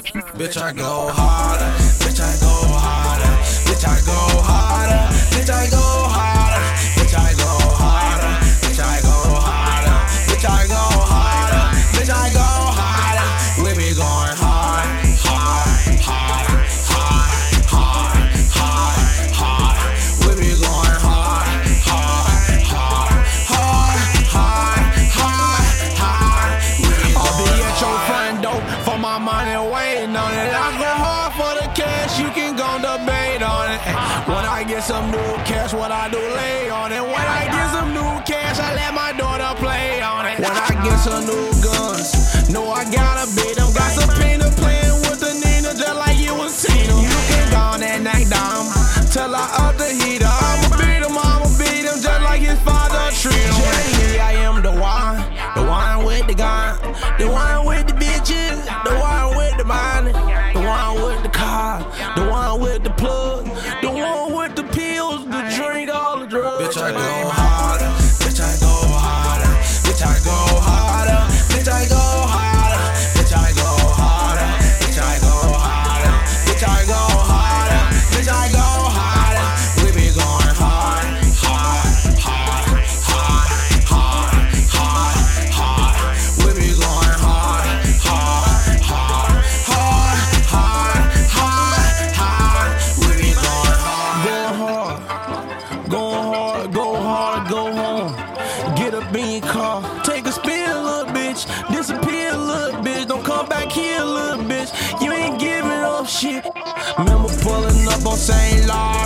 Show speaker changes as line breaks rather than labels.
Bitch, I go harder. Bitch, I go harder. Bitch, I go harder. Bitch, I go harder. Bitch, I go harder. Bitch, I go harder. Bitch, I go harder. Bitch, I go harder. We be going hard, hard, hard, hard, hard, hard, hard. We be going hard, hard, hard, hard, hard, hard, hard.
I'll be at your front door for my money waiting on it. I go hard for the cash, you can go debate on it. When I get some new cash, what I do lay on it. When I get some new cash, I let my daughter play on it. When I get some new guns, know I gotta beat them. Got some Pina playing with the Nina just like you was Tina. You can go on that night down till I up the heater. I'ma beat him just like his father treat him. Jelly, I am the one with the gun, the one with the bitches, the one with the money, the one with the car, the one with the plug, the one with the pills, the drink, all the drugs.
Bitch, I go harder. Bitch, I go harder. Bitch, I go harder. Bitch, I go harder. Bitch, I go harder. Bitch, I go harder. Bitch, I go harder. Bitch, I go harder. We be going hard, hard, hard, hard, hard, hard, hard. We be going hard, hard, hard, hard, hard, hard, hard. We be going hard.
Go hard, go home. Get up in your car, take a spin, little bitch. Disappear, little bitch. Don't come back here, little bitch. You ain't giving up shit. Remember pulling up on St. Law.